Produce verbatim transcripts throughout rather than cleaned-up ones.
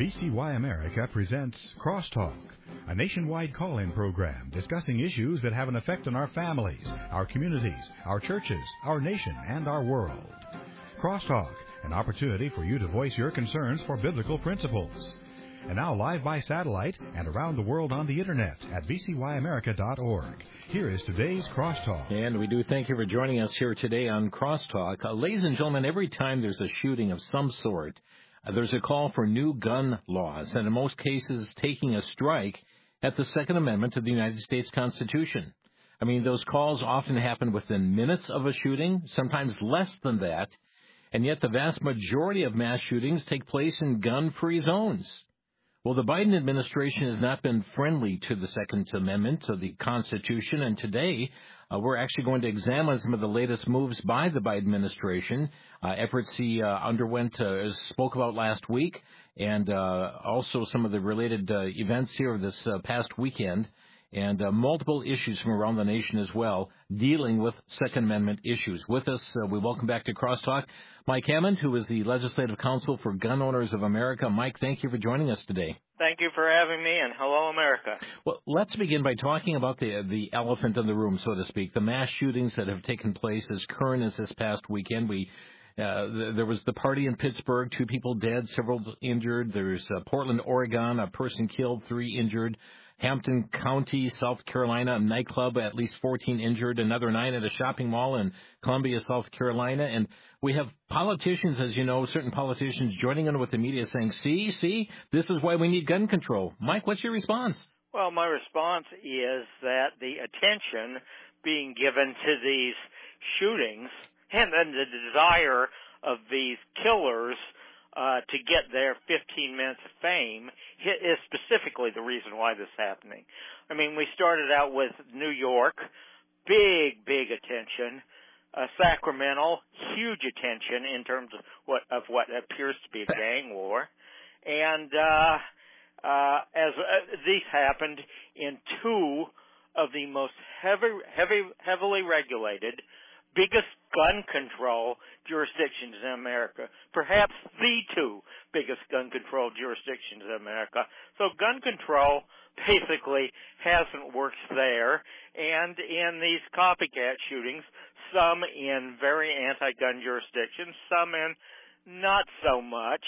V C Y America presents Crosstalk, a nationwide call-in program discussing issues that have an effect on our families, our communities, our churches, our nation, and our world. Crosstalk, an opportunity for you to voice your concerns for biblical principles. And now live by satellite and around the world on the internet at v c y america dot org. Here is today's Crosstalk. And we do thank you for joining us here today on Crosstalk. Uh, ladies and gentlemen, every time there's a shooting of some sort, uh, there's a call for new gun laws, and in most cases taking a strike at the Second Amendment to the United States Constitution. I mean, those calls often happen within minutes of a shooting, sometimes less than that, and yet the vast majority of mass shootings take place in gun-free zones. Well, the Biden administration has not been friendly to the Second Amendment to the Constitution, and today uh, we're actually going to examine some of the latest moves by the Biden administration, uh, efforts he uh, underwent, uh, spoke about last week, and uh, also some of the related uh, events here this uh, past weekend, and uh, multiple issues from around the nation as well, dealing with Second Amendment issues. With us, uh, we welcome back to Crosstalk Mike Hammond, who is the Legislative Counsel for Gun Owners of America. Mike, thank you for joining us today. Thank you for having me, and hello, America. Well, let's begin by talking about the the elephant in the room, so to speak, the mass shootings that have taken place as current as this past weekend. We Uh, th- there was the party in Pittsburgh, two people dead, several injured. There's uh, Portland, Oregon, a person killed, three injured. Hampton County, South Carolina, a nightclub, at least fourteen injured. Another night at a shopping mall in Columbia, South Carolina. And we have politicians, as you know, certain politicians joining in with the media saying, see, see, this is why we need gun control. Mike, what's your response? Well, my response is that the attention being given to these shootings and then the desire of these killers uh, to get their fifteen minutes of fame is specifically the reason why this is happening. I mean, we started out with New York, big, big attention. Uh, Sacramento, huge attention in terms of what of what appears to be a gang war. And uh, uh, as uh, these happened in two of the most heavy, heavy, heavily regulated, biggest gun control jurisdictions in America, perhaps the two biggest gun control jurisdictions in America. So gun control basically hasn't worked there, and in these copycat shootings, some in very anti-gun jurisdictions, some in not so much,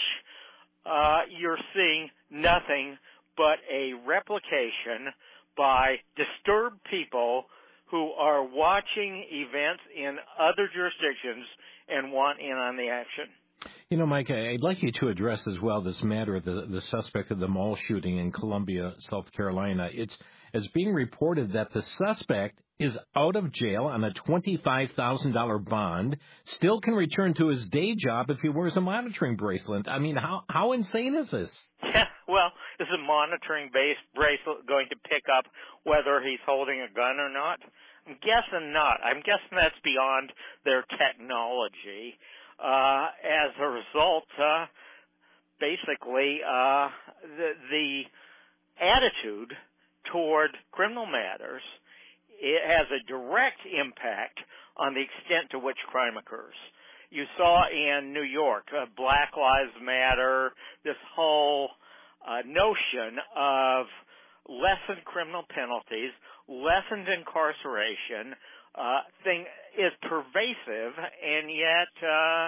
uh, you're seeing nothing but a replication by disturbed people who are watching events in other jurisdictions and want in on the action. You know, Mike, I'd like you to address as well this matter of the, the suspect of the mall shooting in Columbia, South Carolina. It's, it's being reported that the suspect is out of jail on a twenty-five thousand dollars bond, still can return to his day job if he wears a monitoring bracelet. I mean, how, how insane is this? Yeah, well, is a monitoring base bracelet going to pick up whether he's holding a gun or not? I'm guessing not. I'm guessing that's beyond their technology. Uh, as a result, uh, basically, uh, the, the attitude toward criminal matters, it has a direct impact on the extent to which crime occurs. You saw in New York, uh, Black Lives Matter, this whole uh, notion of lessened criminal penalties, lessened incarceration, uh, thing is pervasive, and yet uh,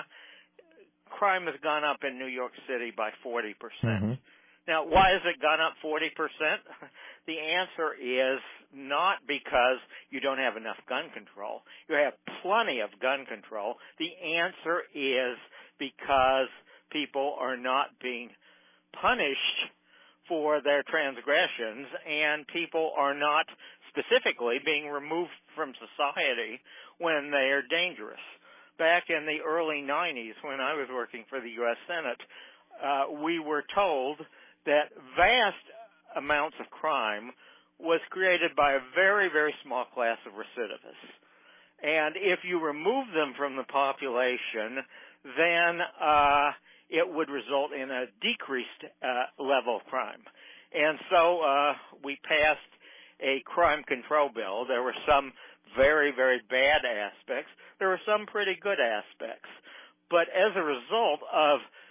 crime has gone up in New York City by forty percent. Mm-hmm. Now, why has it gone up forty percent? The answer is not because you don't have enough gun control. You have plenty of gun control. The answer is because people are not being punished for their transgressions, and people are not specifically being removed from society when they are dangerous. Back in the early nineties, when I was working for the U S Senate, uh, we were told that vast amounts of crime was created by a very, very small class of recidivists. And if you remove them from the population, then uh, it would result in a decreased uh, level of crime. And so uh, we passed a crime control bill. There were some very, very bad aspects. There were some pretty good aspects. But as a result of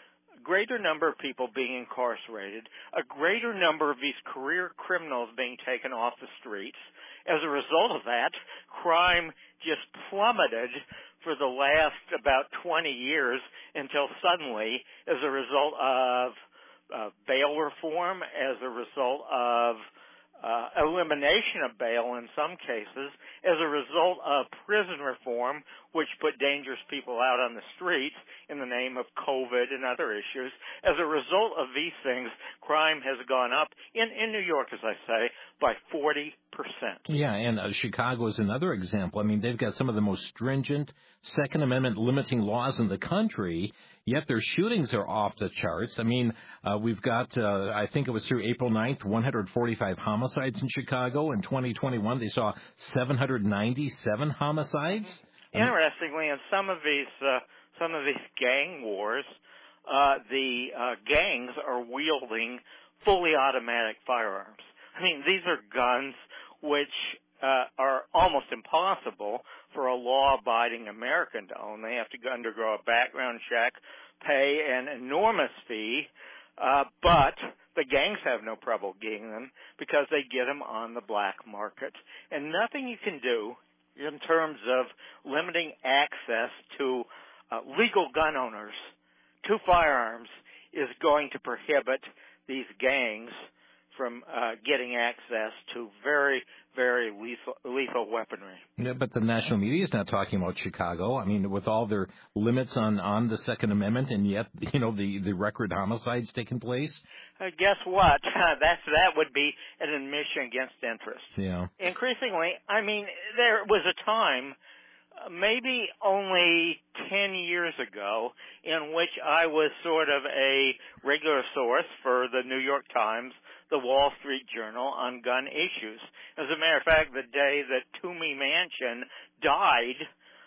greater number of people being incarcerated, a greater number of these career criminals being taken off the streets. As a result of that, crime just plummeted for the last about twenty years until suddenly, as a result of uh, bail reform, as a result of uh, elimination of bail in some cases, as a result of prison reform, which put dangerous people out on the streets in the name of COVID and other issues. As a result of these things, crime has gone up in, in New York, as I say, by forty percent. Yeah, and uh, Chicago is another example. I mean, they've got some of the most stringent Second Amendment limiting laws in the country, yet their shootings are off the charts. I mean, uh, we've got, uh, I think it was through April ninth, one hundred forty-five homicides in Chicago. In twenty twenty-one, they saw seven hundred ninety-seven homicides. Interestingly, in some of these uh, some of these gang wars, uh, the uh, gangs are wielding fully automatic firearms. I mean, these are guns which uh, are almost impossible for a law-abiding American to own. They have to undergo a background check, pay an enormous fee, uh, but the gangs have no trouble getting them because they get them on the black market. And nothing you can do in terms of limiting access to uh, legal gun owners to firearms is going to prohibit these gangs from uh, getting access to very, very lethal, lethal weaponry. Yeah, but the national media is not talking about Chicago. I mean, with all their limits on, on the Second Amendment, and yet, you know, the, the record homicides taking place. Uh, guess what? That's that would be an admission against interest. Yeah. Increasingly, I mean, there was a time, uh, maybe only ten years ago, in which I was sort of a regular source for the New York Times, the Wall Street Journal on gun issues. As a matter of fact, the day that Toomey Manchin died,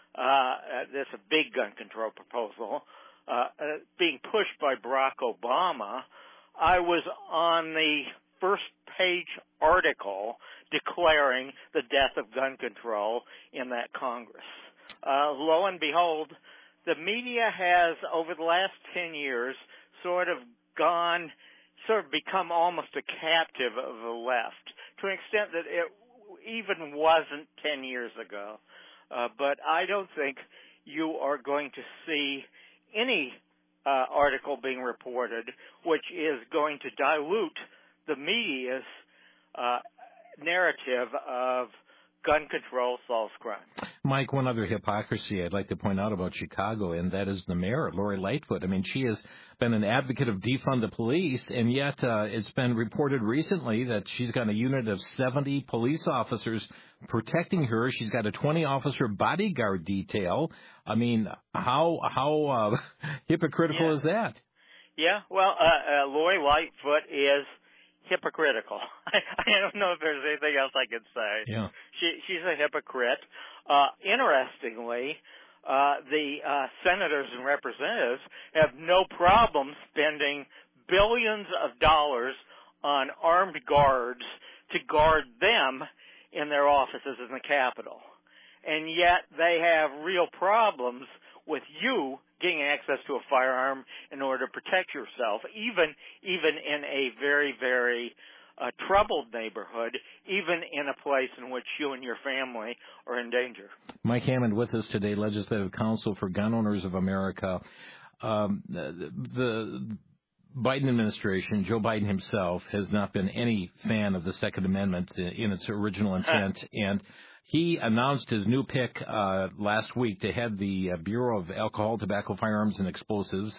uh, this a big gun control proposal, uh, uh, being pushed by Barack Obama, I was on the first page article declaring the death of gun control in that Congress. Uh, lo and behold, the media has, over the last ten years, sort of gone, sort of become almost a captive of the left, to an extent that it even wasn't ten years ago. Uh, but I don't think you are going to see any uh, article being reported which is going to dilute the media's uh, narrative of gun control solves crime. Mike, one other hypocrisy I'd like to point out about Chicago, and that is the mayor, Lori Lightfoot. I mean, she has been an advocate of defund the police, and yet uh, it's been reported recently that she's got a unit of seventy police officers protecting her. She's got a twenty-officer bodyguard detail. I mean, how how uh, hypocritical yeah. is that? Yeah, well, uh, uh, Lori Lightfoot is hypocritical. I, I don't know if there's anything else I could say. Yeah. She, she's a hypocrite. Uh, interestingly, uh, the uh, senators and representatives have no problem spending billions of dollars on armed guards to guard them in their offices in the Capitol. And yet they have real problems with you getting access to a firearm in order to protect yourself, even even in a very, very uh, troubled neighborhood, even in a place in which you and your family are in danger. Mike Hammond with us today, Legislative Counsel for Gun Owners of America. Um, the, the Biden administration, Joe Biden himself, has not been any fan of the Second Amendment in its original intent, and he announced his new pick uh, last week to head the uh, Bureau of Alcohol, Tobacco, Firearms, and Explosives,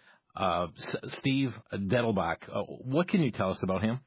uh, S- Steve Dettelbach. Uh, what can you tell us about him?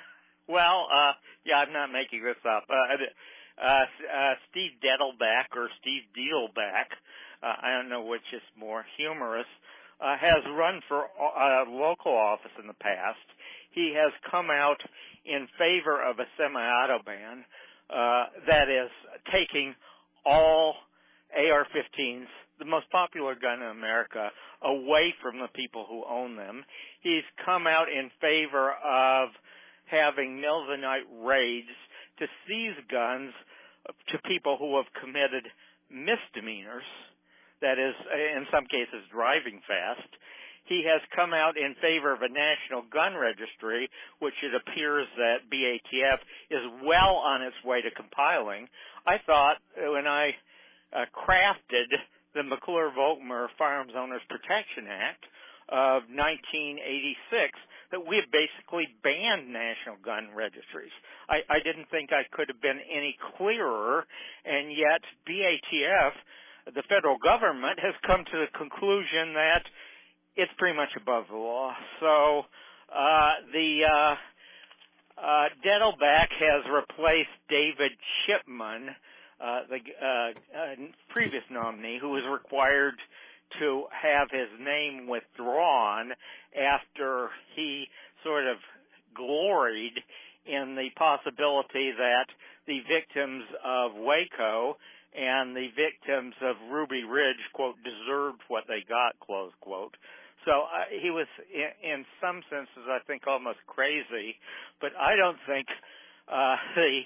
Well, uh, yeah, I'm not making this up. Uh, uh, uh, Steve Dettelbach or Steve Dealback, uh, I don't know which is more humorous, uh, has run for a local office in the past. He has come out in favor of a semi-auto ban. Uh, that is taking all A R fifteens, the most popular gun in America, away from the people who own them. He's come out in favor of having middle-of-the-night raids to seize guns to people who have committed misdemeanors, that is, in some cases, driving fast. he has come out in favor of a national gun registry, which it appears that B A T F is well on its way to compiling. I thought when I uh, crafted the McClure-Volkmer Firearms Owners Protection Act of nineteen eighty-six that we have basically banned national gun registries. I, I didn't think I could have been any clearer, and yet B A T F, the federal government, has come to the conclusion that it's pretty much above the law. So uh, the uh, uh, Dettelbach has replaced David Chipman, uh, the uh, uh, previous nominee, who was required to have his name withdrawn after he sort of gloried in the possibility that the victims of Waco and the victims of Ruby Ridge, quote, deserved what they got, close quote. So uh, he was, in, in some senses, I think, almost crazy, but I don't think uh, the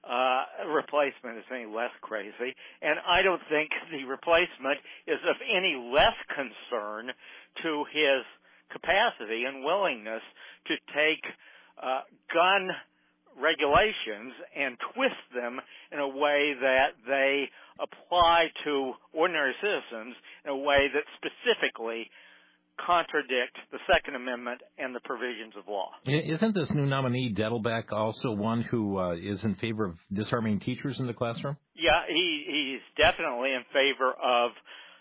uh, replacement is any less crazy, and I don't think the replacement is of any less concern to his capacity and willingness to take uh, gun regulations and twist them in a way that they apply to ordinary citizens in a way that specifically contradict the Second Amendment and the provisions of law. Isn't this new nominee, Dettelbach, also one who uh, is in favor of disarming teachers in the classroom? Yeah, he, he's definitely in favor of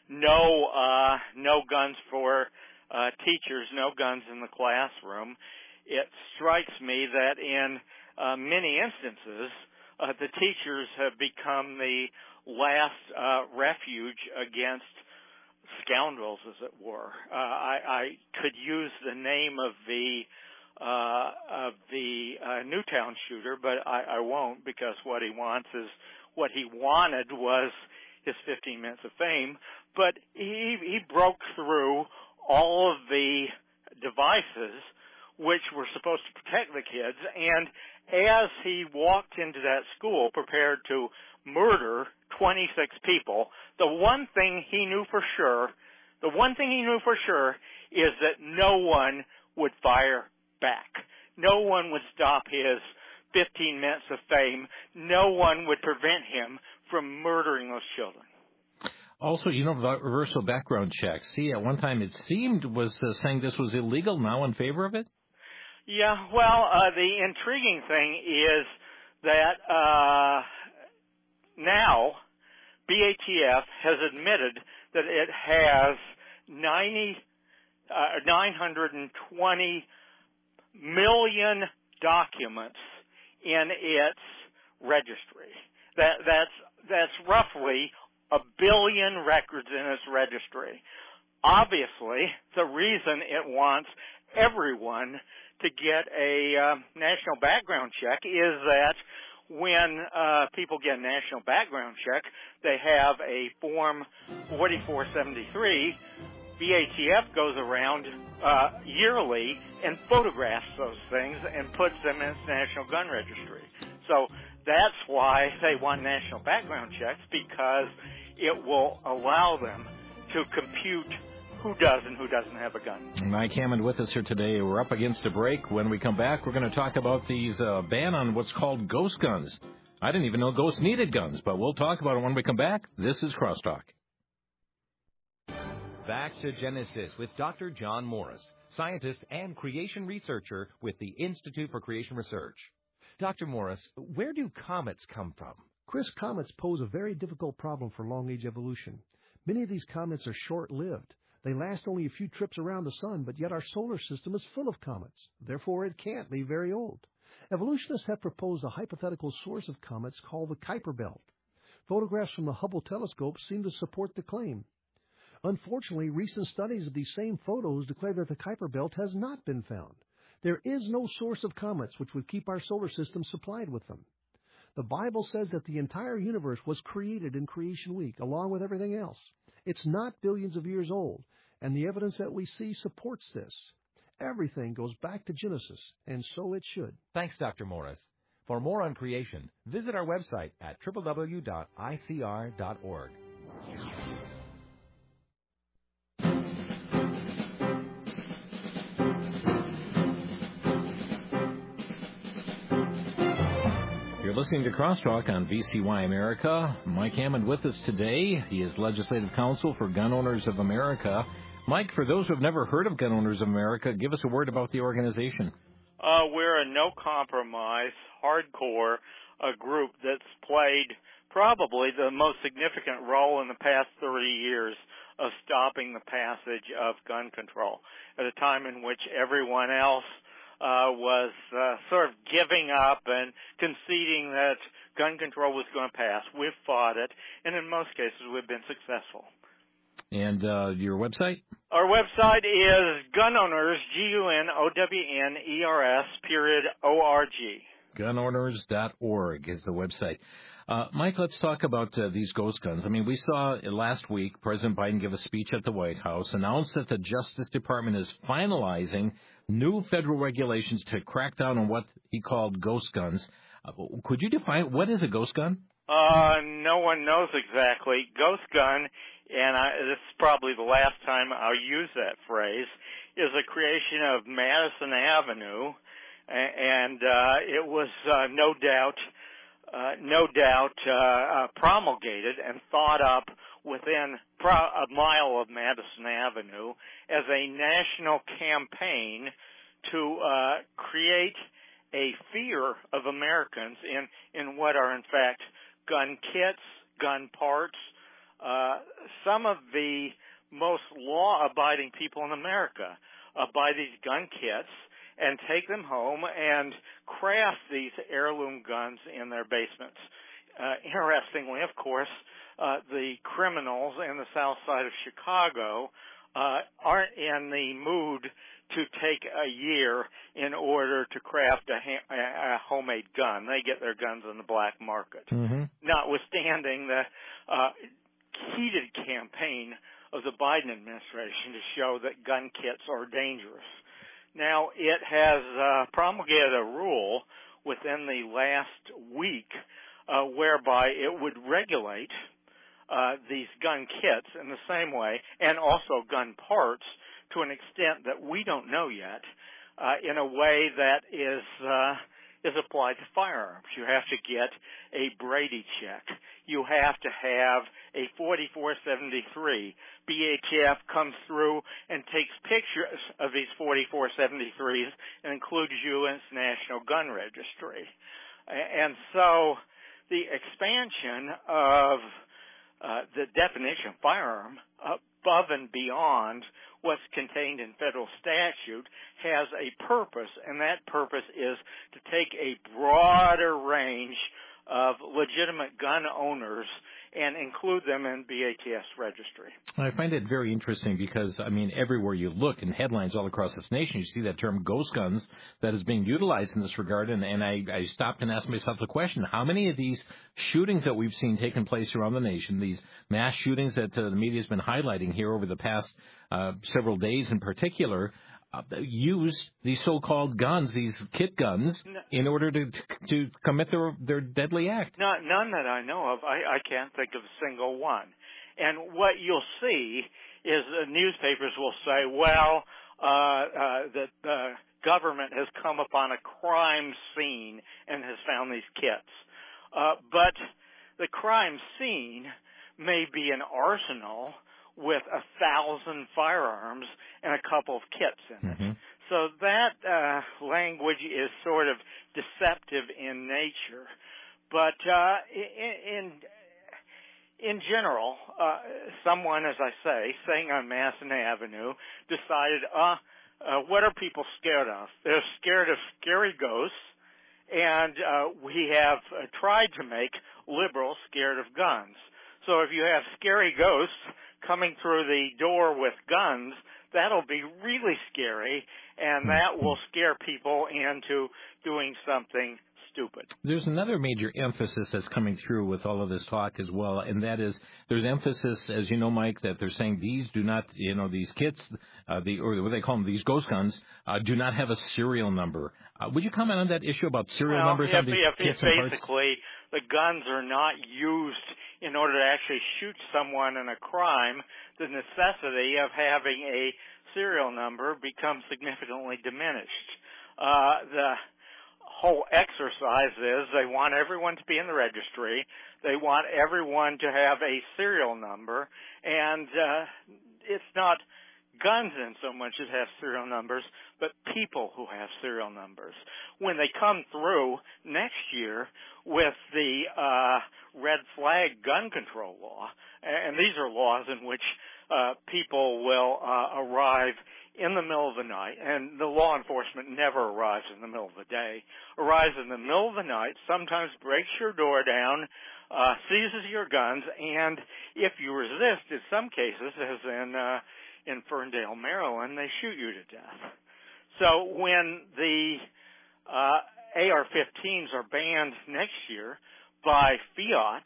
no uh, no guns for uh, teachers, no guns in the classroom. It strikes me that in uh, many instances, uh, the teachers have become the last uh, refuge against scoundrels, as it were. Uh, I, I could use the name of the uh, of the uh, Newtown shooter, but I, I won't, because what he wants is what he wanted was his fifteen minutes of fame. But he he broke through all of the devices which were supposed to protect the kids, and as he walked into that school prepared to murder twenty-six people, the one thing he knew for sure, the one thing he knew for sure is that no one would fire back. No one would stop his fifteen minutes of fame. No one would prevent him from murdering those children. Also, you know, universal background checks. See, at one time it seemed was uh, saying this was illegal, now in favor of it? Yeah, well, uh, the intriguing thing is that uh, now B A T F has admitted that it has ninety, uh, nine hundred twenty million documents in its registry. That, that's, that's roughly a billion records in its registry. Obviously, the reason it wants everyone to get a uh, national background check is that when uh, people get a national background check, they have a Form forty-four seventy-three. B A T F goes around uh, yearly and photographs those things and puts them in its National Gun Registry. So that's why they want national background checks, because it will allow them to compute who does and who doesn't have a gun. Mike Hammond with us here today. We're up against a break. When we come back, we're going to talk about these uh, ban on what's called ghost guns. I didn't even know ghosts needed guns, but we'll talk about it when we come back. This is Crosstalk. Back to Genesis with Doctor John Morris, scientist and creation researcher with the Institute for Creation Research. Doctor Morris, where do comets come from? Chris, comets pose a very difficult problem for long-age evolution. Many of these comets are short-lived. They last only a few trips around the sun, but yet our solar system is full of comets. Therefore, it can't be very old. Evolutionists have proposed a hypothetical source of comets called the Kuiper Belt. Photographs from the Hubble telescope seem to support the claim. Unfortunately, recent studies of these same photos declare that the Kuiper Belt has not been found. There is no source of comets which would keep our solar system supplied with them. The Bible says that the entire universe was created in Creation Week, along with everything else. It's not billions of years old, and the evidence that we see supports this. Everything goes back to Genesis, and so it should. Thanks, Doctor Morris. For more on creation, visit our website at w w w dot i c r dot org. You're listening to Crosstalk on V C Y America. Mike Hammond with us today. He is Legislative Counsel for Gun Owners of America. Mike, for those who have never heard of Gun Owners of America, give us a word about the organization. Uh, we're a no-compromise, hardcore uh, group that's played probably the most significant role in the past thirty years of stopping the passage of gun control at a time in which everyone else uh, was uh, sort of giving up and conceding that gun control was going to pass. We've fought it, and in most cases we've been successful. And uh, your website? Our website is Gun Owners, G U N O W N E R S, period, O R G. gun owners dot org is the website. Uh, Mike, let's talk about uh, these ghost guns. I mean, we saw last week President Biden give a speech at the White House, announced that the Justice Department is finalizing new federal regulations to crack down on what he called ghost guns. Uh, could you define what is a ghost gun? Uh, no one knows exactly. Ghost gun, and I, this is probably the last time I'll use that phrase, is a creation of Madison Avenue, and uh, it was uh, no doubt Uh, no doubt uh, uh, promulgated and thought up within pro- a mile of Madison Avenue as a national campaign to uh, create a fear of Americans in, in what are in fact gun kits, gun parts. Uh, some of the most law-abiding people in America uh, buy these gun kits and take them home and craft these heirloom guns in their basements. Uh, interestingly, of course, uh, the criminals in the south side of Chicago uh, aren't in the mood to take a year in order to craft a, ha- a homemade gun. They get their guns on the black market. Mm-hmm. Notwithstanding the uh, heated campaign of the Biden administration to show that gun kits are dangerous. Now, it has uh, promulgated a rule within the last week uh, whereby it would regulate uh, these gun kits in the same way, and also gun parts to an extent that we don't know yet, uh, in a way that is uh, is applied to firearms. You have to get a Brady check. You have to have a forty-four seventy-three. B H F comes through and takes pictures of these forty-four seventy-threes and includes you in its National Gun Registry. And so the expansion of uh, the definition of firearm above and beyond what's contained in federal statute has a purpose, and that purpose is to take a broader range of legitimate gun owners and include them in B H F's registry. I find it very interesting because, I mean, everywhere you look in headlines all across this nation, you see that term ghost guns that is being utilized in this regard, and, and I, I stopped and asked myself the question, how many of these shootings that we've seen taking place around the nation, these mass shootings that uh, the media has been highlighting here over the past uh, several days in particular, Uh, use these so-called guns, these kit guns, no, in order to to commit their their deadly act? Not, none that I know of. I, I can't think of a single one. And what you'll see is the newspapers will say, well, uh, uh, that the government has come upon a crime scene and has found these kits. Uh, but the crime scene may be an arsenal with a thousand firearms and a couple of kits in it. Mm-hmm. So that uh, language is sort of deceptive in nature. But uh, in, in in general, uh, someone, as I say, saying on Madison Avenue, decided, uh, uh, what are people scared of? They're scared of scary ghosts, and uh, we have uh, tried to make liberals scared of guns. So if you have scary ghosts coming through the door with guns, that'll be really scary, and that will scare people into doing something stupid. There's another major emphasis that's coming through with all of this talk as well, and that is there's emphasis, as you know, Mike, that they're saying these do not, you know, these kits, uh, the or what they call them, these ghost guns, uh, do not have a serial number. Uh, would you comment on that issue about serial well, numbers if, on these if, kits if and parts? basically the guns are not used in order to actually shoot someone in a crime, the necessity of having a serial number becomes significantly diminished. Uh, the whole exercise is they want everyone to be in the registry. They want everyone to have a serial number, and uh, it's not guns in so much as have serial numbers, but people who have serial numbers. When they come through next year with the uh, red flag gun control law, and these are laws in which uh, people will uh, arrive in the middle of the night, and the law enforcement never arrives in the middle of the day, arrives in the middle of the night, sometimes breaks your door down, uh, seizes your guns, and if you resist, in some cases, as in uh, in Ferndale, Maryland, they shoot you to death. So when the uh, A R fifteens are banned next year by fiat,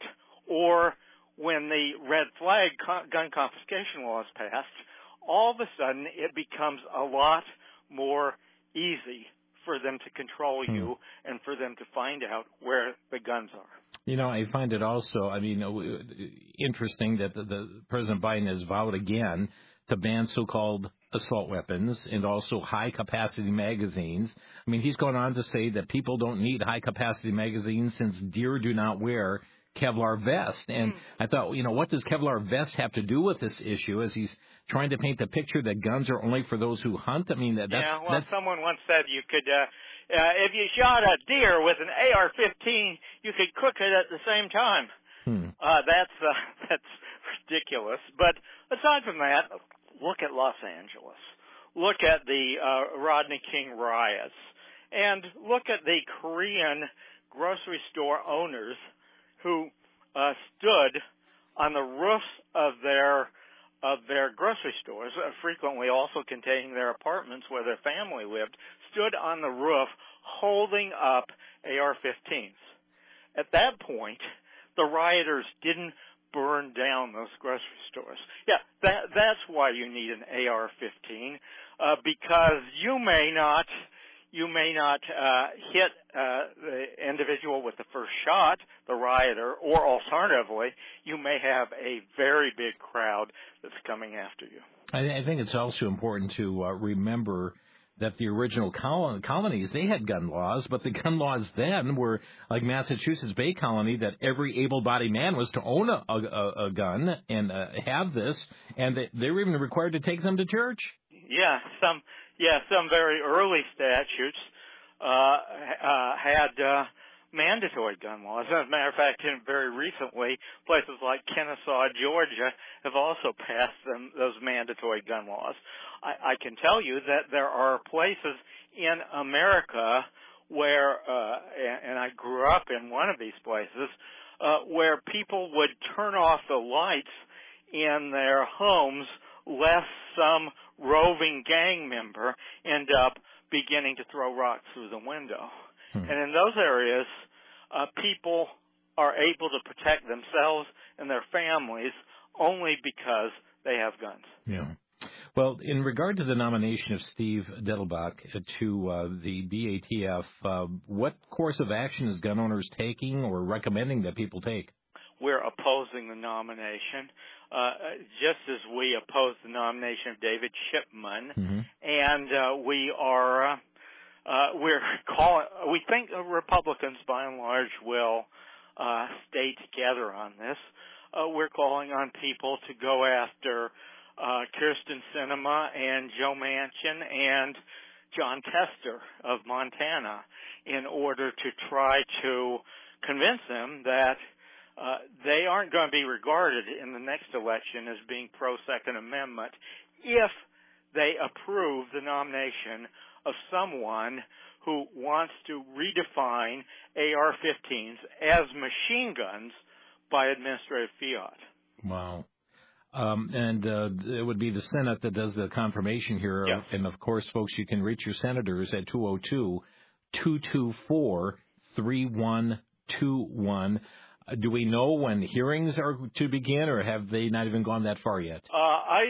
or when the red flag con- gun confiscation law is passed, all of a sudden it becomes a lot more easy for them to control hmm. you and for them to find out where the guns are. You know, I find it also, I mean, interesting that the, the President Biden has vowed again to ban so-called assault weapons and also high-capacity magazines. I mean, he's gone on to say that people don't need high-capacity magazines since deer do not wear Kevlar vest. And mm. I thought, you know, what does Kevlar vest have to do with this issue as he's trying to paint the picture that guns are only for those who hunt? I mean, that, that's... Yeah, well, that's, someone once said you could, uh, uh, if you shot a deer with an A R fifteen, you could cook it at the same time. Hmm. Uh, that's, uh, that's ridiculous. But aside from that, look at Los Angeles. Look at the uh, Rodney King riots. And look at the Korean grocery store owners who uh, stood on the roofs of their of their grocery stores, uh, frequently also containing their apartments where their family lived, stood on the roof holding up A R fifteens. At that point, the rioters didn't burn down those grocery stores. Yeah, that, that's why you need an A R fifteen, uh, because you may not, you may not uh, hit uh, the individual with the first shot, the rioter, or alternatively, you may have a very big crowd that's coming after you. I, I think it's also important to uh, remember that the original col- colonies, they had gun laws, but the gun laws then were like Massachusetts Bay Colony, that every able-bodied man was to own a, a, a gun and uh, have this, and they, they were even required to take them to church. Yeah, some yeah some very early statutes uh, uh, had uh, mandatory gun laws. As a matter of fact, very recently, places like Kennesaw, Georgia, have also passed them, those mandatory gun laws. I, I can tell you that there are places in America where, uh, and I grew up in one of these places, uh, where people would turn off the lights in their homes lest some roving gang member end up beginning to throw rocks through the window. Hmm. And in those areas, uh, people are able to protect themselves and their families only because they have guns. Yeah. Well, in regard to the nomination of Steve Dettelbach to uh, the B A T F, uh, what course of action is gun owners taking or recommending that people take? We're opposing the nomination, uh, just as we oppose the nomination of David Chipman, mm-hmm. and uh, we are uh, uh, we're calling. We think Republicans, by and large, will uh, stay together on this. Uh, we're calling on people to go after uh, Kirsten Sinema and Joe Manchin and John Tester of Montana in order to try to convince them that Uh, they aren't going to be regarded in the next election as being pro-Second Amendment if they approve the nomination of someone who wants to redefine A R fifteens as machine guns by administrative fiat. Wow. Um, and uh, it would be the Senate that does the confirmation here. Yes. And, of course, folks, you can reach your senators at two oh two, two two four, three one two one. Uh, do we know when hearings are to begin, or have they not even gone that far yet? Uh, I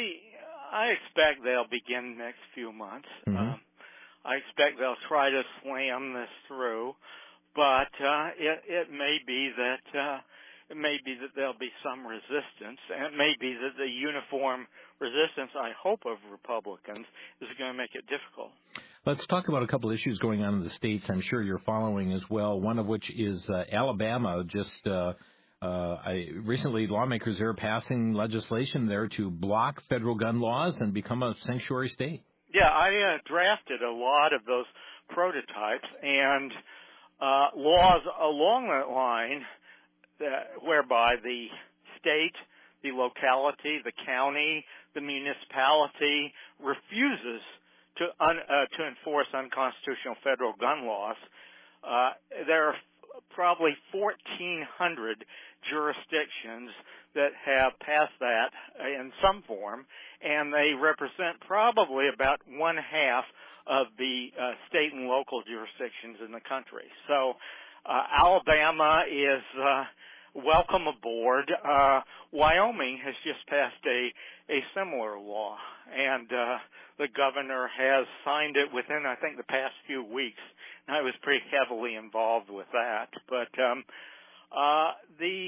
I expect they'll begin next few months. Mm-hmm. Um, I expect they'll try to slam this through, but uh, it, it may be that uh, it may be that there'll be some resistance, and it may be that the uniform resistance, I hope, of Republicans is going to make it difficult. Let's talk about a couple issues going on in the states I'm sure you're following as well, one of which is uh, Alabama. Just uh, uh, I, recently, lawmakers there are passing legislation there to block federal gun laws and become a sanctuary state. Yeah, I uh, drafted a lot of those prototypes, and uh, laws along that line that, whereby the state, the locality, the county, the municipality refuses to un, uh, to enforce unconstitutional federal gun laws. Uh, there are probably fourteen hundred jurisdictions that have passed that in some form, and they represent probably about one half of the uh, state and local jurisdictions in the country. So uh, Alabama is uh, welcome aboard. Uh, Wyoming has just passed a, a similar law, and uh, the governor has signed it within, I think, the past few weeks. And I was pretty heavily involved with that. But um, uh, the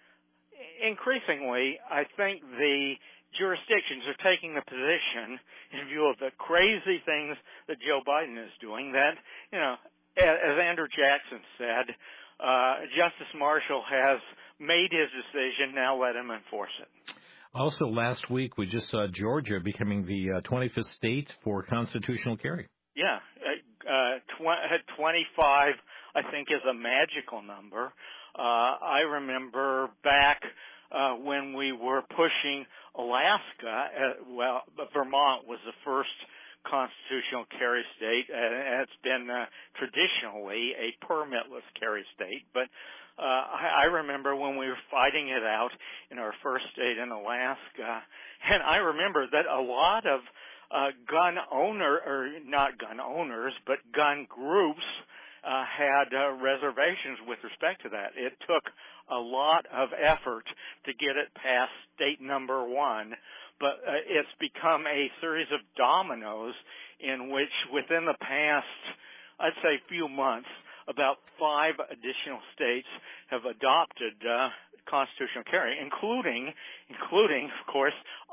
increasingly, I think the jurisdictions are taking the position, in view of the crazy things that Joe Biden is doing, that, you know, as Andrew Jackson said, uh, Justice Marshall has made his decision, now let him enforce it. Also, last week we just saw Georgia becoming the uh, twenty-fifth state for constitutional carry. Yeah, uh, tw- twenty-five, I think, is a magical number. Uh, I remember back uh, when we were pushing Alaska, uh, well, Vermont was the first constitutional carry state, and it's been uh, traditionally a permitless carry state, but Uh, I, I remember when we were fighting it out in our first state in Alaska, and I remember that a lot of uh, gun owner, or not gun owners, but gun groups uh, had uh, reservations with respect to that. It took a lot of effort to get it past state number one, but uh, it's become a series of dominoes in which within the past, I'd say, few months, about five additional states have adopted uh, constitutional carry, including, including, of course,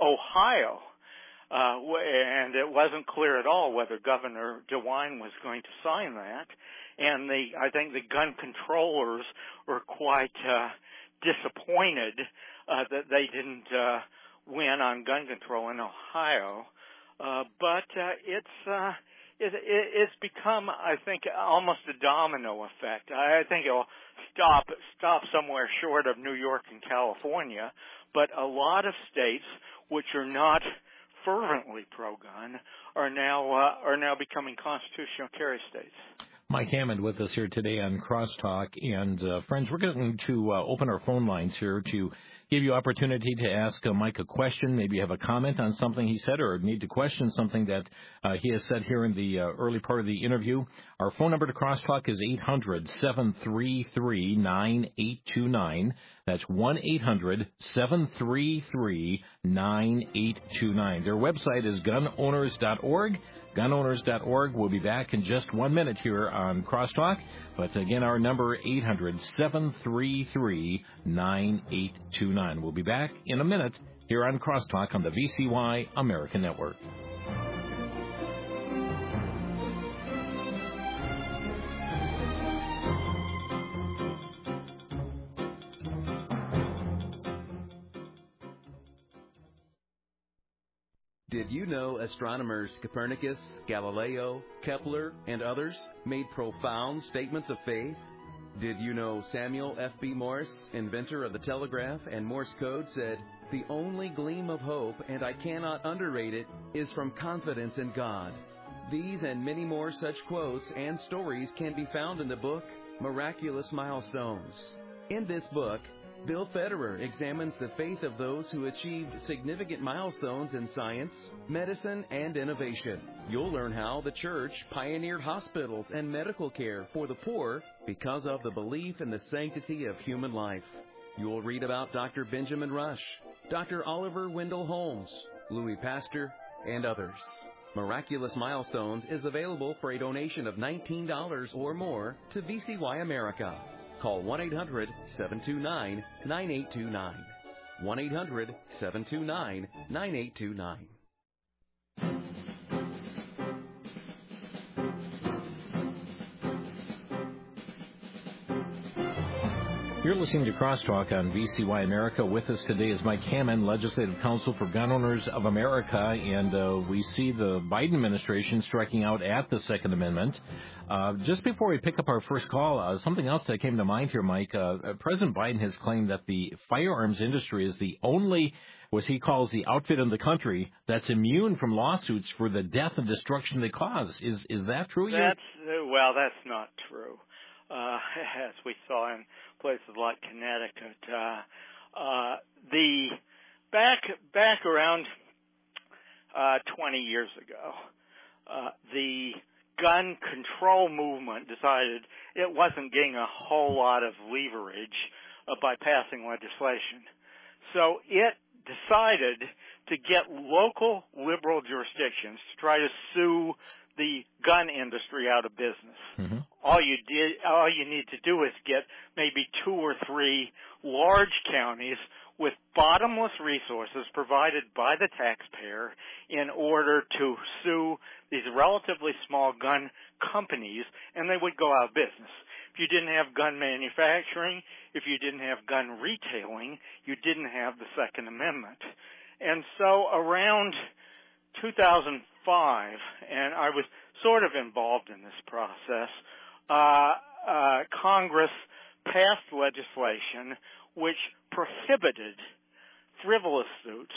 Ohio. Uh, and it wasn't clear at all whether Governor DeWine was going to sign that. And the, I think the gun controllers were quite uh, disappointed uh, that they didn't uh, win on gun control in Ohio. Uh, but uh, it's uh, It, it, it's become, I think, almost a domino effect. I think it'll stop stop somewhere short of New York and California, but a lot of states which are not fervently pro-gun are now uh, are now becoming constitutional carry states. Mike Hammond with us here today on Crosstalk. And, uh, friends, we're going to uh, open our phone lines here to give you opportunity to ask uh, Mike a question. Maybe you have a comment on something he said or need to question something that uh, he has said here in the uh, early part of the interview. Our phone number to Crosstalk is eight hundred, seven three three, nine eight two nine. That's one eight hundred, seven three three, nine eight two nine. Their website is gun owners dot org. gun owners dot org. We'll be back in just one minute here on Crosstalk. But again, our number, eight hundred, seven three three, nine eight two nine. We'll be back in a minute here on Crosstalk on the V C Y American Network. Did you know astronomers Copernicus, Galileo, Kepler, and others made profound statements of faith? Did you know Samuel F B Morse, inventor of the telegraph and Morse code, said, "The only gleam of hope, and I cannot underrate it, is from confidence in God." These and many more such quotes and stories can be found in the book, Miraculous Milestones. In this book, Bill Federer examines the faith of those who achieved significant milestones in science, medicine, and innovation. You'll learn how the church pioneered hospitals and medical care for the poor because of the belief in the sanctity of human life. You'll read about Doctor Benjamin Rush, Doctor Oliver Wendell Holmes, Louis Pasteur, and others. Miraculous Milestones is available for a donation of nineteen dollars or more to V C Y America. Call one eight hundred, seven two nine, nine eight two nine. one eight hundred, seven two nine, nine eight two nine. You're listening to Crosstalk on V C Y America. With us today is Mike Hammond, Legislative Counsel for Gun Owners of America, and uh, we see the Biden administration striking out at the Second Amendment. Uh, just before we pick up our first call, uh, something else that came to mind here, Mike. Uh, President Biden has claimed that the firearms industry is the only, what he calls the outfit in the country, that's immune from lawsuits for the death and destruction they cause. Is is that true? That's uh, well, that's not true. Uh, as we saw in places like Connecticut, uh, uh, the back back around uh, twenty years ago, uh, the gun control movement decided it wasn't getting a whole lot of leverage uh, by passing legislation, so it decided to get local liberal jurisdictions to try to sue the gun industry out of business. Mm-hmm. All you did, all you need to do is get maybe two or three large counties with bottomless resources provided by the taxpayer in order to sue these relatively small gun companies, and they would go out of business. If you didn't have gun manufacturing, if you didn't have gun retailing, you didn't have the Second Amendment. And so around two thousand five, and I was sort of involved in this process, uh, uh, Congress passed legislation which prohibited frivolous suits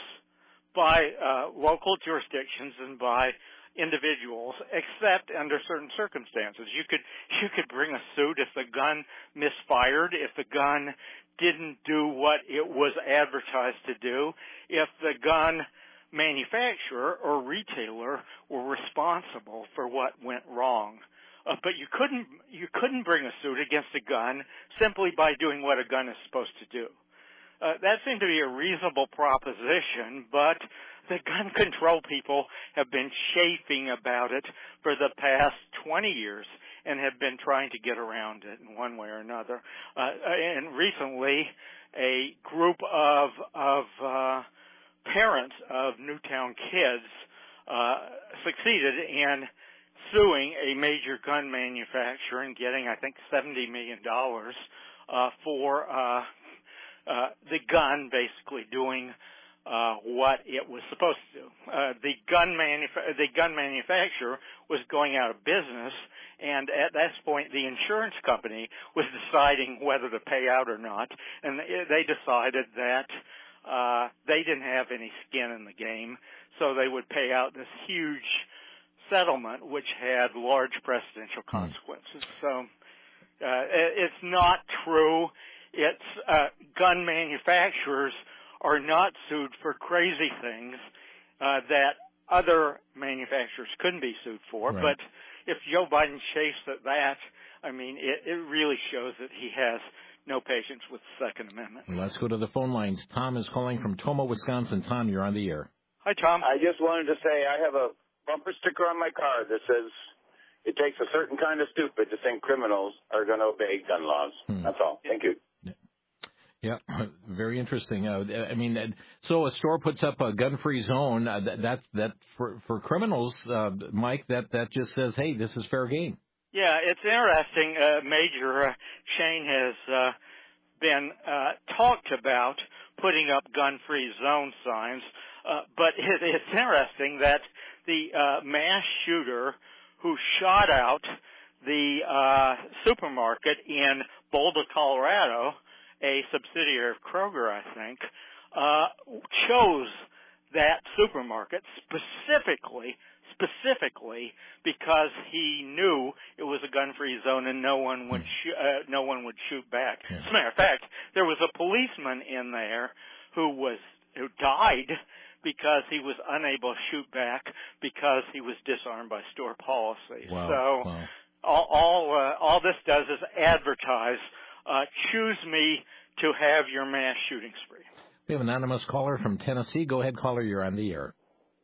by uh, local jurisdictions and by individuals, except under certain circumstances. You could you could bring a suit if the gun misfired, if the gun didn't do what it was advertised to do, if the gun manufacturer or retailer were responsible for what went wrong. Uh, but you couldn't you couldn't bring a suit against a gun simply by doing what a gun is supposed to do. Uh, that seemed to be a reasonable proposition, but the gun control people have been chafing about it for the past twenty years and have been trying to get around it in one way or another. Uh, and recently, a group of of uh, parents of Newtown kids uh, succeeded in suing a major gun manufacturer and getting, I think, seventy million dollars uh, for uh, uh, the gun basically doing uh, what it was supposed to do. Uh, the gun manuf- the gun manufacturer was going out of business, and at that point, the insurance company was deciding whether to pay out or not, and they decided that Uh, they didn't have any skin in the game, so they would pay out this huge settlement, which had large precedential consequences. So uh, it's not true. It's uh, gun manufacturers are not sued for crazy things uh, that other manufacturers couldn't be sued for. Right. But if Joe Biden chafes at that, I mean, it, it really shows that he has no patience with the Second Amendment. Let's go to the phone lines. Tom is calling from Tomah, Wisconsin. Tom, you're on the air. Hi, Tom. I just wanted to say I have a bumper sticker on my car that says it takes a certain kind of stupid to think criminals are going to obey gun laws. Hmm. That's all. Thank you. Yeah, very interesting. Uh, I mean, so a store puts up a gun-free zone. Uh, that, that that for for criminals, uh, Mike, that that just says, hey, this is fair game. Yeah, it's interesting. Uh, Major uh, Shane has uh, been uh, talked about putting up gun-free zone signs, uh, but it, it's interesting that the uh, mass shooter who shot out the uh, supermarket in Boulder, Colorado, a subsidiary of Kroger, I think, uh, chose that supermarket specifically specifically because he knew it was a gun-free zone and no one would sh- uh, no one would shoot back. Yeah. As a matter of fact, there was a policeman in there who was who died because he was unable to shoot back because he was disarmed by store policy. Wow. So wow. all all, uh, all this does is advertise. Uh, choose me to have your mass shooting spree. We have an anonymous caller from Tennessee. Go ahead, caller. You're on the air.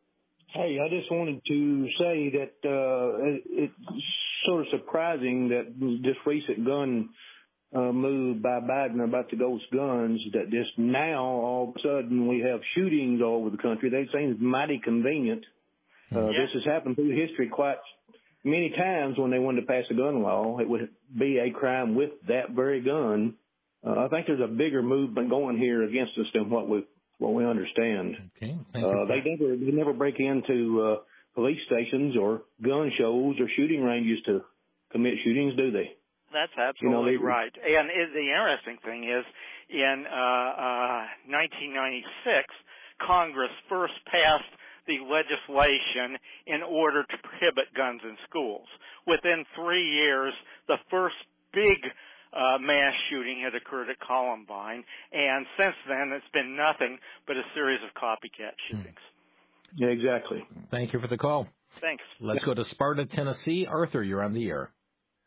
Hey, I just wanted to say that uh, it, it's sort of surprising that this recent gun uh, move by Biden about the ghost guns, that just now all of a sudden we have shootings all over the country. They seem mighty convenient. Uh, yeah. This has happened through history quite many times when they wanted to pass a gun law. It would be a crime with that very gun. Uh, I think there's a bigger movement going here against us than what we what we understand. Okay, thank uh, you. They never they never break into uh, police stations or gun shows or shooting ranges to commit shootings, do they? That's absolutely you know, they, right. And it, the interesting thing is, in uh, uh, nineteen ninety-six, Congress first passed the legislation in order to prohibit guns in schools. Within three years, the first big uh, mass shooting had occurred at Columbine, and since then it's been nothing but a series of copycat shootings. Yeah, exactly. Thank you for the call. Thanks. Let's go to Sparta, Tennessee. Arthur, you're on the air.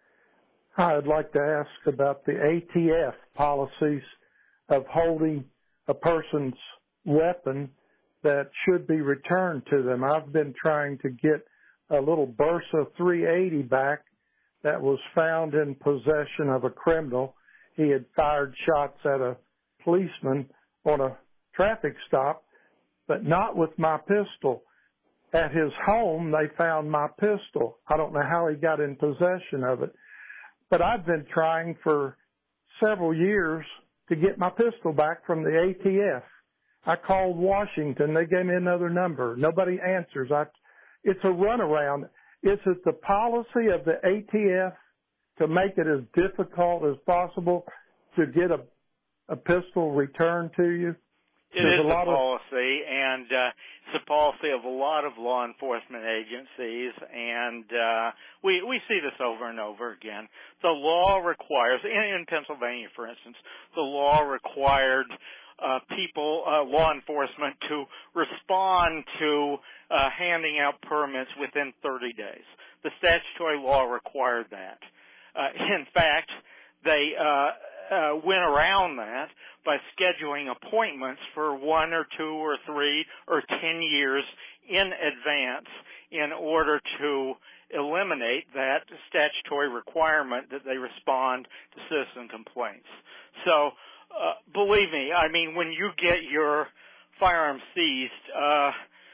Hi, I'd like to ask about the A T F policies of holding a person's weapon that should be returned to them. I've been trying to get a little Bersa three eighty back that was found in possession of a criminal. He had fired shots at a policeman on a traffic stop, but not with my pistol. At his home, they found my pistol. I don't know how he got in possession of it, but I've been trying for several years to get my pistol back from the A T F. I called Washington. They gave me another number. Nobody answers. I, it's a runaround. Is it the policy of the A T F to make it as difficult as possible to get a, a pistol returned to you? It There's is a the lot policy, and uh, it's the policy of a lot of law enforcement agencies, and uh, we we see this over and over again. The law requires, in, in Pennsylvania, for instance, the law required uh, people, uh, law enforcement, to respond to uh, handing out permits within thirty days. The statutory law required that. Uh, in fact, they uh, uh, went around that by scheduling appointments for one or two or three or ten years in advance in order to eliminate that statutory requirement that they respond to citizen complaints. So, uh, believe me, I mean, when you get your firearm seized, uh,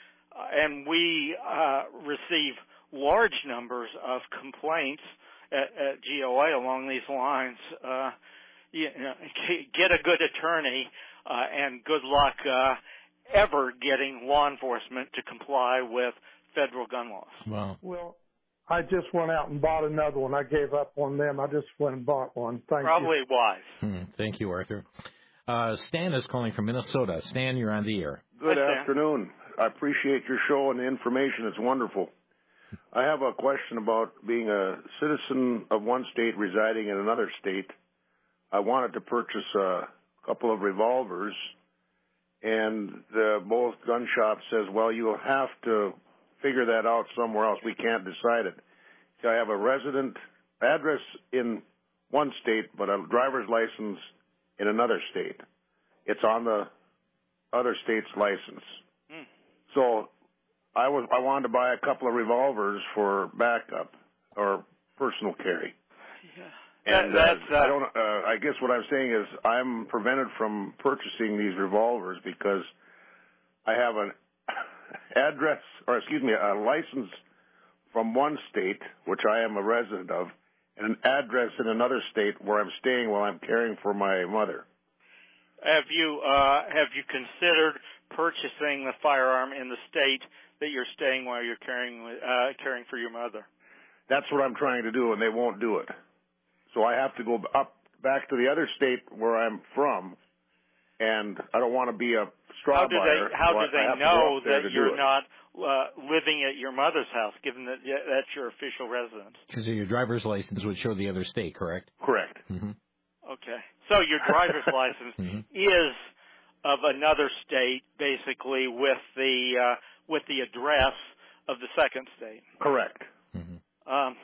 and we uh, receive large numbers of complaints at, at G O A along these lines, uh, you know, get a good attorney, uh, and good luck uh, ever getting law enforcement to comply with federal gun laws. Wow. Well, I just went out and bought another one. I gave up on them. I just went and bought one. Thank Probably you. wise. Hmm. Thank you, Arthur. Uh, Stan is calling from Minnesota. Stan, you're on the air. Good Hi, Stan. afternoon. I appreciate your show and the information. It's wonderful. I have a question about being a citizen of one state residing in another state. I wanted to purchase a couple of revolvers, and the both gun shops says, well, you'll have to figure that out somewhere else. We can't decide it. So I have a resident address in one state, but a driver's license in another state. It's on the other state's license. Hmm. So I was I wanted to buy a couple of revolvers for backup or personal carry. Yeah. And That's, uh, uh, I don't. Uh, I guess what I'm saying is I'm prevented from purchasing these revolvers because I have an address, or excuse me, a license from one state, which I am a resident of, and an address in another state where I'm staying while I'm caring for my mother. Have you uh, have you considered purchasing the firearm in the state that you're staying while you're caring uh, caring for your mother? That's what I'm trying to do, and they won't do it. So I have to go up back to the other state where I'm from, and I don't want to be a straw how do buyer. they how so do I, they I know that you're it. not uh, living at your mother's house, given that that's your official residence? Because your driver's license would show the other state, correct? Correct. Mm-hmm. Okay. So your driver's license mm-hmm. is of another state, basically with the uh, with the address of the second state. Correct. Mm-hmm. Um,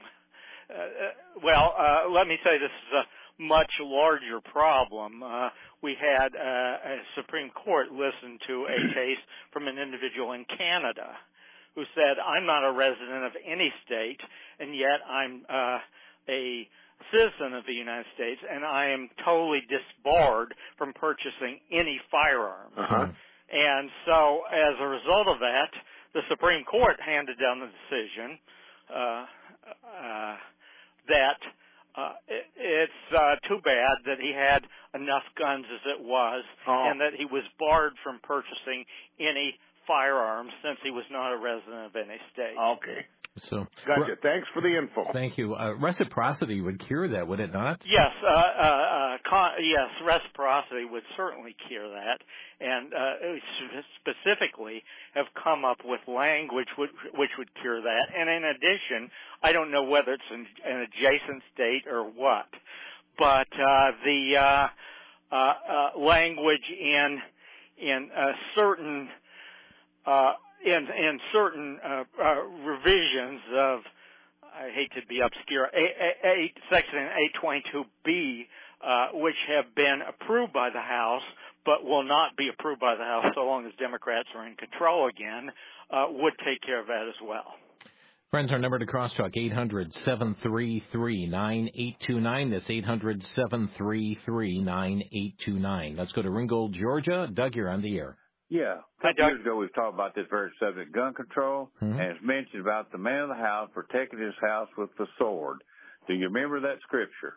uh, well, uh, let me say this is a much larger problem. Uh, we had uh, a Supreme Court listen to a case from an individual in Canada who said, I'm not a resident of any state, and yet I'm uh, a citizen of the United States, and I am totally disbarred from purchasing any firearms. Uh-huh. And so as a result of that, the Supreme Court handed down the decision uh, uh, that uh, it, it's uh, too bad that he had enough guns as it was, oh. and that he was barred from purchasing any firearms since he was not a resident of any state. Okay. So, gotcha. Thanks for the info. Thank you. Uh, reciprocity would cure that, would it not? Yes, uh, uh, uh, con- yes, reciprocity would certainly cure that, and uh, specifically have come up with language which, which would cure that. And in addition, I don't know whether it's an, an adjacent state or what, but uh, the uh, uh, uh, language in in uh, certain uh, In, in certain uh, uh, revisions of, I hate to be obscure, a, a, a, Section eight twenty-two B, uh, which have been approved by the House, but will not be approved by the House so long as Democrats are in control again, uh, would take care of that as well. Friends, our number to Crosstalk, eight hundred, seven three three, nine eight two nine. That's eight hundred, seven three three, nine eight two nine. Let's go to Ringgold, Georgia. Doug, you're on the air. Yeah. A couple years ago, we've talked about this very subject, gun control, mm-hmm. and it's mentioned about the man of the house protecting his house with the sword. Do you remember that scripture?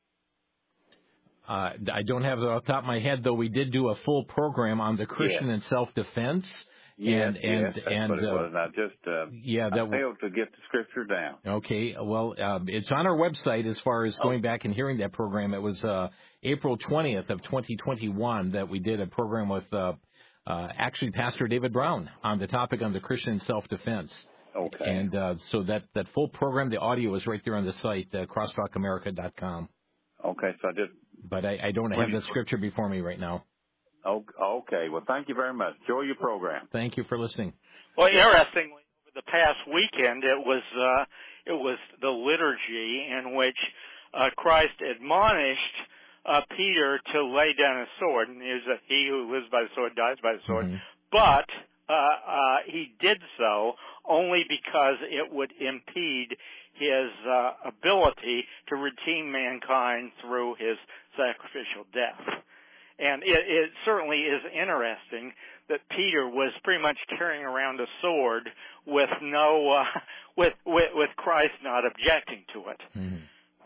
Uh, I don't have it off the top of my head, though we did do a full program on the Christian yes. and self-defense. Yes, and, and, yes, that's and, what it uh, was. And I just uh, yeah, that I failed to get the scripture down. Okay, well, uh, it's on our website as far as going back and hearing that program. It was uh, April twentieth of twenty twenty-one that we did a program with uh, uh, actually Pastor David Brown on the topic on the Christian self-defense. Okay. And uh, so that, that full program, the audio is right there on the site, uh, crosstalk america dot com. Okay, so I just... But I, I don't have the scripture before me right now. Okay, well, thank you very much. Enjoy your program. Thank you for listening. Well, interestingly, over the past weekend, it was uh, it was the liturgy in which uh, Christ admonished uh, Peter to lay down his sword, and he was a, he who lives by the sword dies by the sword. Mm-hmm. But uh, uh, he did so only because it would impede his uh, ability to redeem mankind through his sacrificial death. And it, it certainly is interesting that Peter was pretty much carrying around a sword with no, uh, with, with with Christ not objecting to it. Mm-hmm.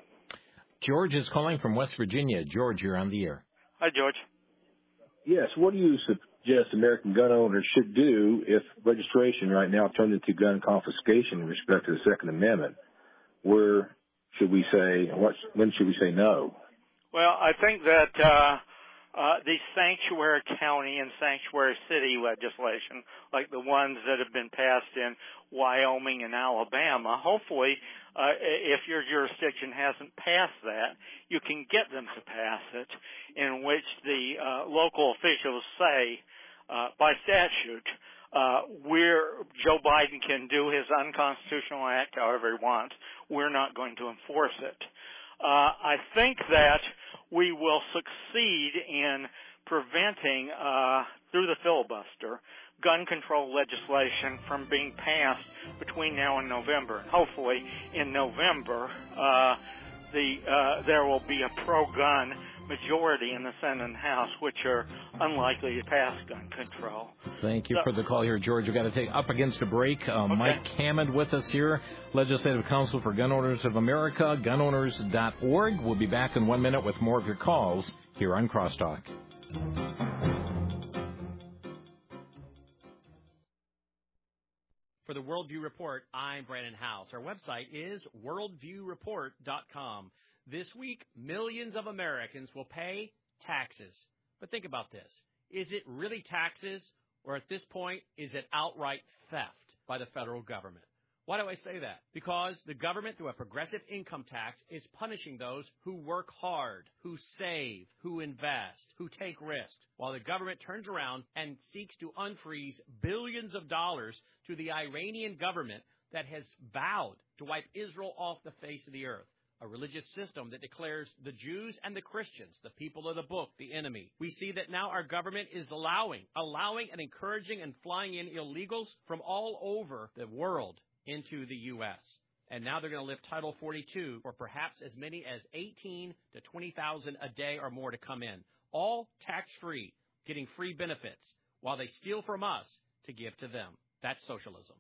George is calling from West Virginia. George, you're on the air. Hi, George. Yes. What do you suggest American gun owners should do if registration right now turned into gun confiscation in respect to the Second Amendment? Where should we say? What? When should we say no? Well, I think that. Uh, Uh, the sanctuary county and sanctuary city legislation, like the ones that have been passed in Wyoming and Alabama, hopefully, uh, if your jurisdiction hasn't passed that, you can get them to pass it, in which the uh, local officials say, uh, by statute, uh, we're, Joe Biden can do his unconstitutional act however he wants. We're not going to enforce it. Uh, I think that we will succeed in preventing, uh, through the filibuster, gun control legislation from being passed between now and November. And hopefully, in November, uh, the uh, there will be a pro-gun majority in the Senate and House, which are unlikely to pass gun control. Thank you so, for the call here, George. We've got to take up against a break. Uh, okay. Mike Hammond with us here, Legislative Counsel for Gun Owners of America, gun owners dot org. We'll be back in one minute with more of your calls here on Crosstalk. For the Worldview Report, I'm Brandon House. Our website is worldview report dot com. This week, millions of Americans will pay taxes. But think about this. Is it really taxes, or at this point, is it outright theft by the federal government? Why do I say that? Because the government, through a progressive income tax, is punishing those who work hard, who save, who invest, who take risks, while the government turns around and seeks to unfreeze billions of dollars to the Iranian government that has vowed to wipe Israel off the face of the earth. A religious system that declares the Jews and the Christians, the people of the book, the enemy. We see that now our government is allowing, allowing and encouraging and flying in illegals from all over the world into the U S. And now they're going to lift Title forty-two for perhaps as many as eighteen to twenty thousand a day or more to come in. All tax-free, getting free benefits, while they steal from us to give to them. That's socialism.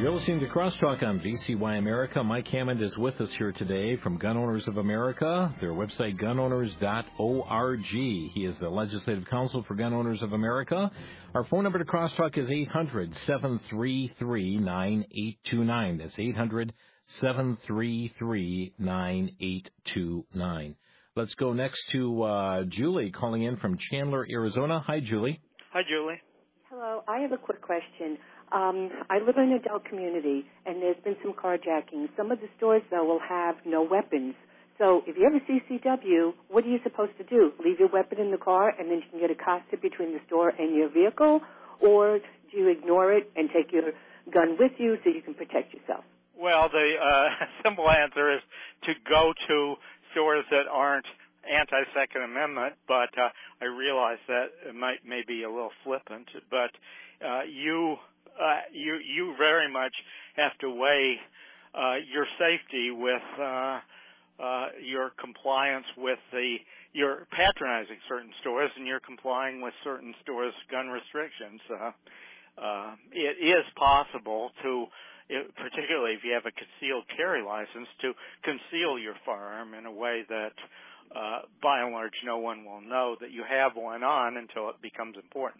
You're listening to Crosstalk on V C Y America. Mike Hammond is with us here today from Gun Owners of America, their website, gun owners dot org. He is the Legislative Counsel for Gun Owners of America. Our phone number to Crosstalk is eight hundred, seven three three, nine eight two nine. That's eight hundred, seven three three, nine eight two nine. Let's go next to uh, Julie calling in from Chandler, Arizona. Hi, Julie. Hi, Julie. Hello. I have a quick question. Um, I live in an adult community, and there's been some carjacking. Some of the stores, though, will have no weapons. So if you have a C C W, what are you supposed to do? Leave your weapon in the car, and then you can get accosted between the store and your vehicle? Or do you ignore it and take your gun with you so you can protect yourself? Well, the uh, simple answer is to go to stores that aren't anti-Second Amendment, but uh, I realize that it might may be a little flippant, but uh, you uh, you you very much have to weigh uh, your safety with uh, uh, your compliance with the you're patronizing certain stores and you're complying with certain stores' gun restrictions. Uh, uh, it is possible to, it, particularly if you have a concealed carry license, to conceal your firearm in a way that Uh, by and large, no one will know that you have one on until it becomes important.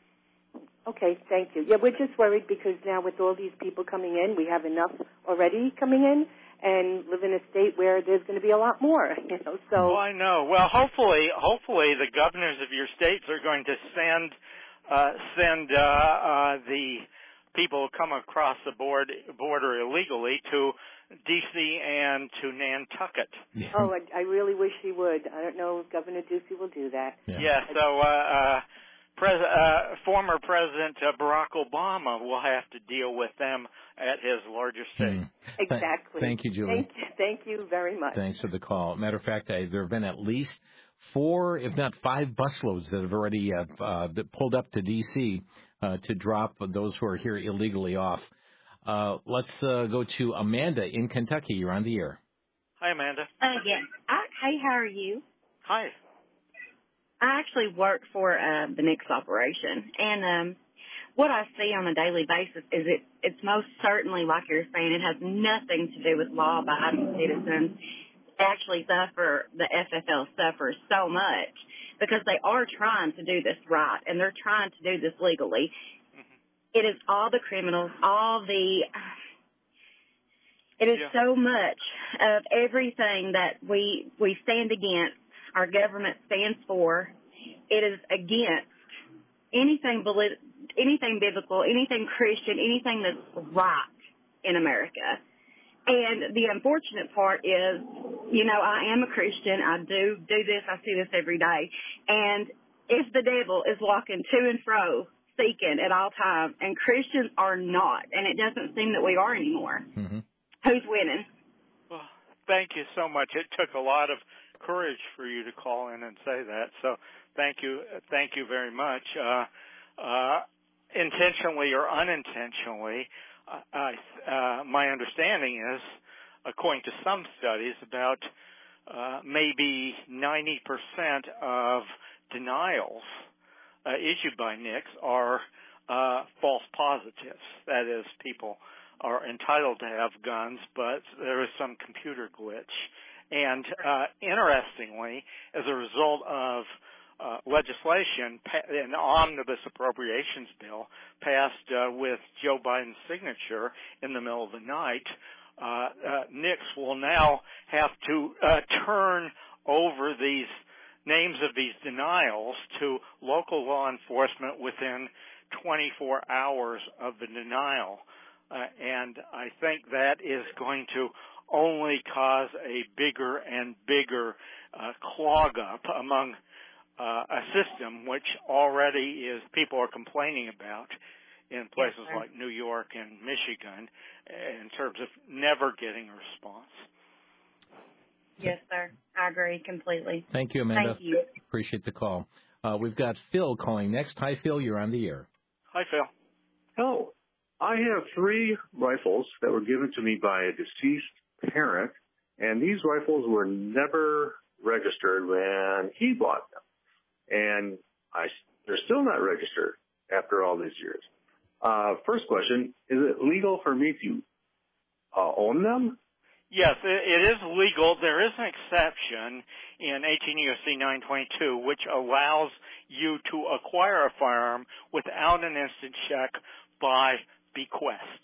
Okay, thank you. Yeah, we're just worried because now with all these people coming in, we have enough already coming in, and live in a state where there's going to be a lot more. You know, so. Oh, I know. Well, hopefully, hopefully the governors of your states are going to send uh, send uh, uh, the people who come across the board, border illegally to D C and to Nantucket. Yeah. Oh, I, I really wish he would. I don't know if Governor Ducey will do that. Yeah, yeah so uh, uh, pres- uh, former President uh, Barack Obama will have to deal with them at his larger state. Hmm. Exactly. Thank you, Julie. Thank you, thank you very much. Thanks for the call. Matter of fact, I, there have been at least four, if not five, busloads that have already uh, uh, pulled up to D C uh, to drop those who are here illegally off. Uh, let's uh, go to Amanda in Kentucky. You're on the air. Hi, Amanda. Uh, yes. I, hey, how are you? Hi. I actually work for uh, the Nix operation, and um, what I see on a daily basis is it, it's most certainly, like you're saying, it has nothing to do with law-abiding citizens. They actually suffer, the F F L suffers so much because they are trying to do this right, and they're trying to do this legally. It is all the criminals, all the, it is yeah. so much of everything that we, we stand against, our government stands for. It is against anything, anything biblical, anything Christian, anything that's right in America. And the unfortunate part is, you know, I am a Christian. I do do this. I see this every day. And if the devil is walking to and fro, seeking at all times, and Christians are not, and it doesn't seem that we are anymore. Mm-hmm. Who's winning? Well, thank you so much. It took a lot of courage for you to call in and say that, so thank you, thank you very much. Uh, uh, intentionally or unintentionally, uh, uh, my understanding is, according to some studies, about uh, maybe ninety percent of denials Uh, issued by Nix are uh, false positives. That is, people are entitled to have guns, but there is some computer glitch. And uh, interestingly, as a result of uh, legislation, an omnibus appropriations bill passed uh, with Joe Biden's signature in the middle of the night, uh, uh, Nix will now have to uh, turn over these names of these denials to local law enforcement within twenty-four hours of the denial. Uh, and I think that is going to only cause a bigger and bigger uh, clog up among uh, a system which already is people are complaining about in places yes, like New York and Michigan in terms of never getting a response. Yes, sir. I agree completely. Thank you, Amanda. Thank you. Appreciate the call. Uh, we've got Phil calling next. Hi, Phil. You're on the air. Hi, Phil. Oh, I have three rifles that were given to me by a deceased parent, and these rifles were never registered when he bought them. And I, they're still not registered after all these years. Uh, first question, is it legal for me to uh, own them? Yes, it is legal. There is an exception in eighteen U S C nine twenty-two, which allows you to acquire a firearm without an instant check by bequest.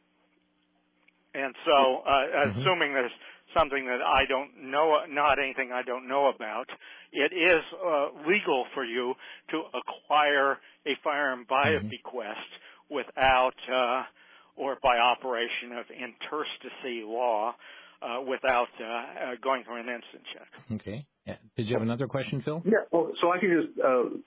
And so, uh, mm-hmm. assuming there's something that I don't know, not anything I don't know about, it is uh, legal for you to acquire a firearm by mm-hmm. a bequest without, uh, or by operation of interstice law, uh, without uh, uh, going through an instant check. Okay. Yeah. Did you have another question, Phil? Yeah. Well, so I can just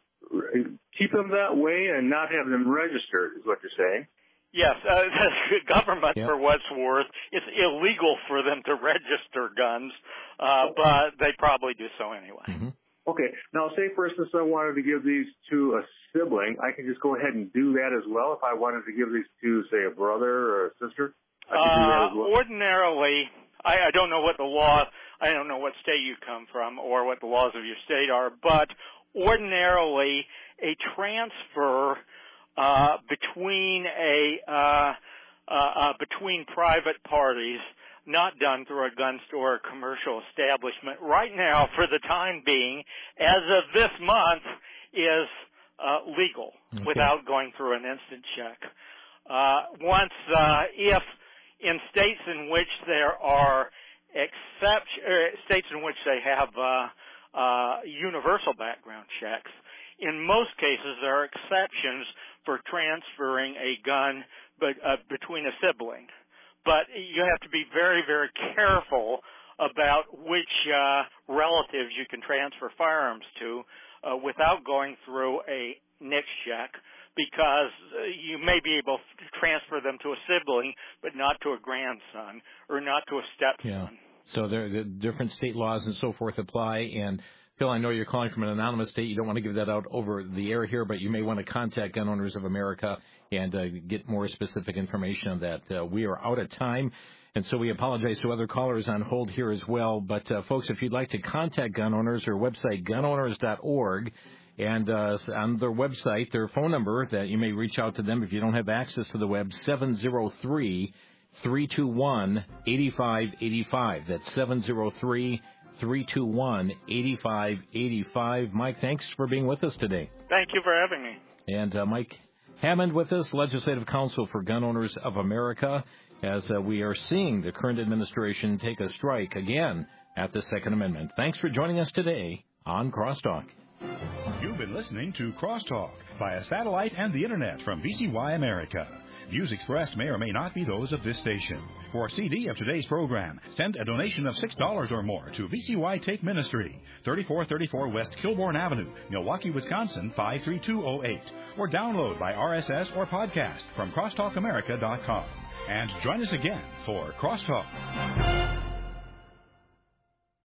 uh, keep them that way and not have them registered, is what you're saying? Yes, uh, the government, yep. for what's worth, it's illegal for them to register guns, uh, but they probably do so anyway. Mm-hmm. Okay. Now, say, for instance, I wanted to give these to a sibling. I can just go ahead and do that as well. If I wanted to give these to, say, a brother or a sister, I can uh, do that as well. Ordinarily, I, I don't know what the law, I don't know what state you come from or what the laws of your state are, but ordinarily a transfer Uh, between a uh, uh, uh, between private parties, not done through a gun store or commercial establishment. Right now, for the time being, as of this month, is uh, legal okay. without going through an instant check. Uh, once, uh, if in states in which there are exception, er, states in which they have uh, uh, universal background checks, in most cases there are exceptions for transferring a gun but, uh, between a sibling. But you have to be very, very careful about which uh, relatives you can transfer firearms to uh, without going through a N I C check, because uh, you may be able to transfer them to a sibling but not to a grandson or not to a stepson. Yeah. So there, the different state laws and so forth apply. And Phil, I know you're calling from an anonymous state. You don't want to give that out over the air here, but you may want to contact Gun Owners of America and uh, get more specific information on that. Uh, we are out of time, and so we apologize to other callers on hold here as well. But, uh, folks, if you'd like to contact gun owners, their website, gun owners dot org, and uh, on their website, their phone number that you may reach out to them if you don't have access to the web, seven zero three, three two one, eight five eight five. That's seven zero three, three two one, eight five eight five. Mike, thanks for being with us today. Thank you for having me. And uh, Mike Hammond with us, Legislative Counsel for Gun Owners of America, as uh, we are seeing the current administration take a strike again at the Second Amendment. Thanks for joining us today on Crosstalk. You've been listening to Crosstalk via satellite and the Internet from V C Y America. Views expressed may or may not be those of this station. For a C D of today's program, send a donation of six dollars or more to V C Y Take Ministry, thirty-four thirty-four West Kilbourne Avenue, Milwaukee, Wisconsin, five three two oh eight. Or download by R S S or podcast from crosstalk america dot com. And join us again for Crosstalk.